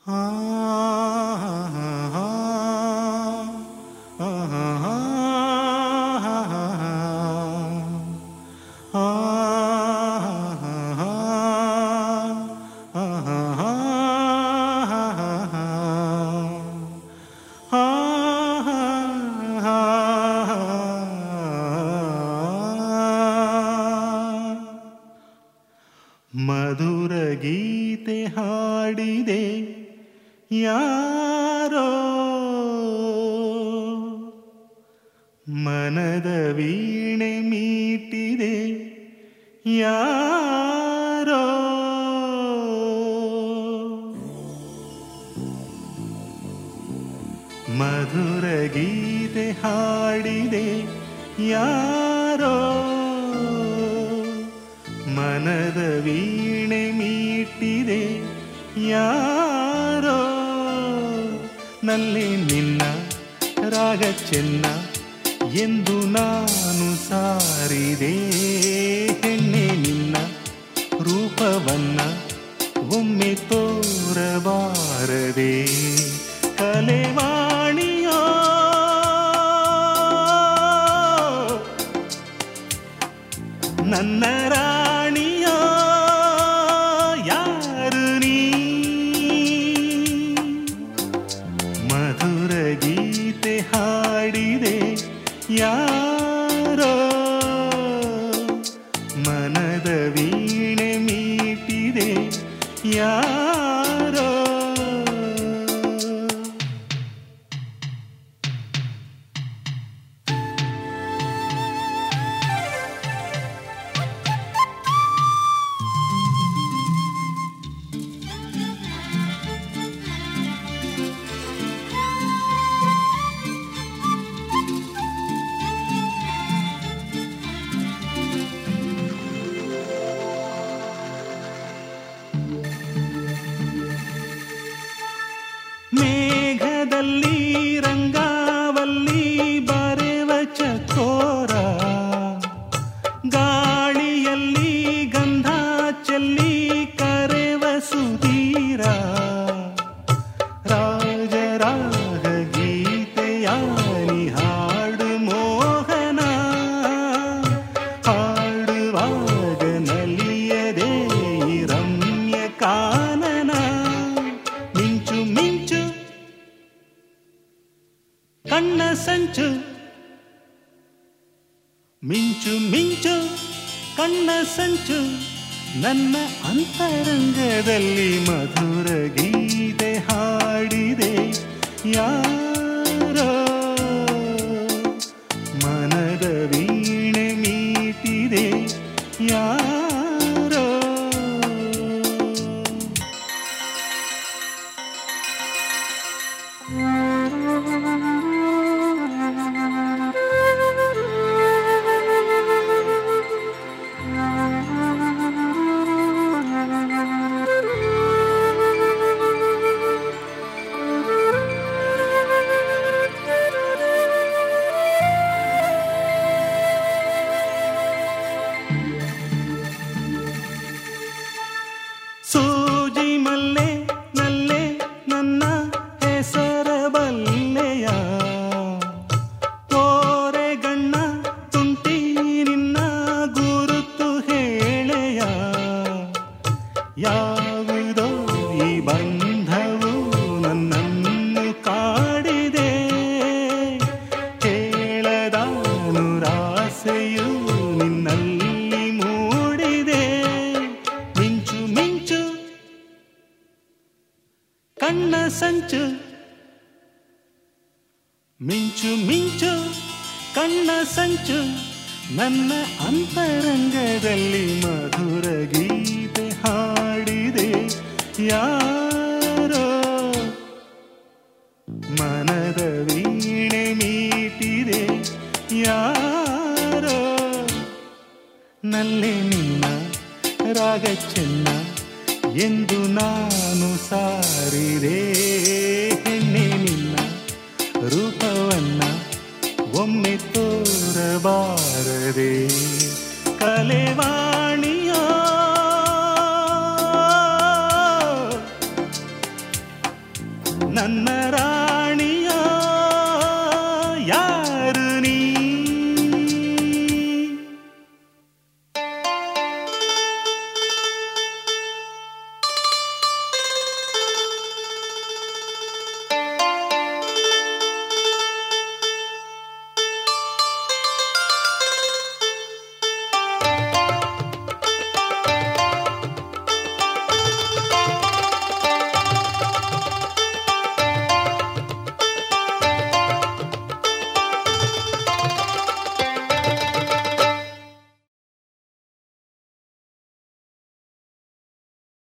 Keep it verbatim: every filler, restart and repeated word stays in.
ಮಧುರ ಗೀತೆ ಹಾಡಿದೆ ಯಾರೋ, ಮನದ ವೀಣೆ ಮೀಟಿದೆ ಯಾರೋ, ಮಧುರ ಗೀತೆ ಹಾಡಿದೆ ಯಾರೋ, ಮನದ ವೀಣೆ ಮೀಟಿದೆ ಯಾರೋ, ನಲ್ಲಿ ನಿನ್ನ ರಾಗ ಚೆನ್ನ ಎಂದು ನಾನು ಸಾರಿದೆ, ಹೆಣ್ಣೆ ನಿನ್ನ ರೂಪವನ್ನ ಒಮ್ಮೆ ತೋರಬಾರದೆ, ಕಲೆವಾಣಿಯೋ ನನ್ನ ರಾಣಿಯೋ ಯಾರು ನೀ, ಮಧುರ ಗೀತೆ ಹಾಡಿದೆ ಯಾರೋ, ಮನದ ವೀಣೆ ಮೀಟಿದೆ ಯಾರೋ. ಮೇಘದಲ್ಲಿ ರಂಗಾವಲ್ಲಿ ಬರೆವ ಚಕೋರ, ಗಾಳಿಯಲ್ಲಿ ಗಂಧ ಚೆಲ್ಲಿ ಕರೆವ ಸುಧೀರ, ರಾಜರಾಗ ಗೀತೆಯಾನಿ ಹಾಡು ಮೋಹನ, ಹಾಡುವಾಗ ನಲಿಯದೆ ರಮ್ಯ ಕಾನನ, ಮಿಂಚು ಮಿಂಚು ಕಣ್ಣ ಸಂಚು, ಮಿಂಚು ಮಿಂಚು ಕಣ್ಣ ಸಂಚು, ನನ್ನ ಅಂತರಂಗದಲ್ಲಿ ಮಧುರ ಗೀತೆ ಹಾಡಿದೆ ಯಾರೋ, ಮನದ ವೀಣೆ ಮೀಟಿದೆ ಯಾರೋ. ಸೂಜಿ ಮಲ್ಲೆ ನಲ್ಲೆ ನನ್ನ ಹೆಸರ ಬಲ್ಲೆಯ, ಕೋರೆಗಣ್ಣ ತುಂಟಿ ನಿನ್ನ ಗುರುತು ಹೇಳೆಯ, ಯಾವುದೋ ಈ ಬಂಧವು ನನ್ನನ್ನು ಕಾಡಿದೆ, ಕೇಳದ ನುರಾಸೆಯು ನಿನ್ನಲ್ಲಿ ಮೂಡಿದೆ, ಮಿಂಚು ಮಿಂಚು ಕಣ್ಣ ಸಂಚು, ಮಿಂಚು ಮಿಂಚು ಕಣ್ಣ ಸಂಚು, ನನ್ನ ಅಂತರಂಗದಲ್ಲಿ ಮಧುರ ಗೀತೆ ಹಾಡಿದೆ ಯಾರೋ, ಮನದ ವೀಣೆ ಮೀಟಿದೆ ಯಾರೋ, ನಲ್ಲೆ ನಿನ್ನ ರಾಗ ಚೆನ್ನ ಎಂದು ನಾನು ಸಾರಿದೆ, ಹೆಣ್ಣೆ ನಿನ್ನ ರೂಪವನ್ನ ಒಮ್ಮೆ ತೋರಬಾರದೆ, ಕಲೆವಾಣಿಯೋ ನನ್ನ ರಾಗ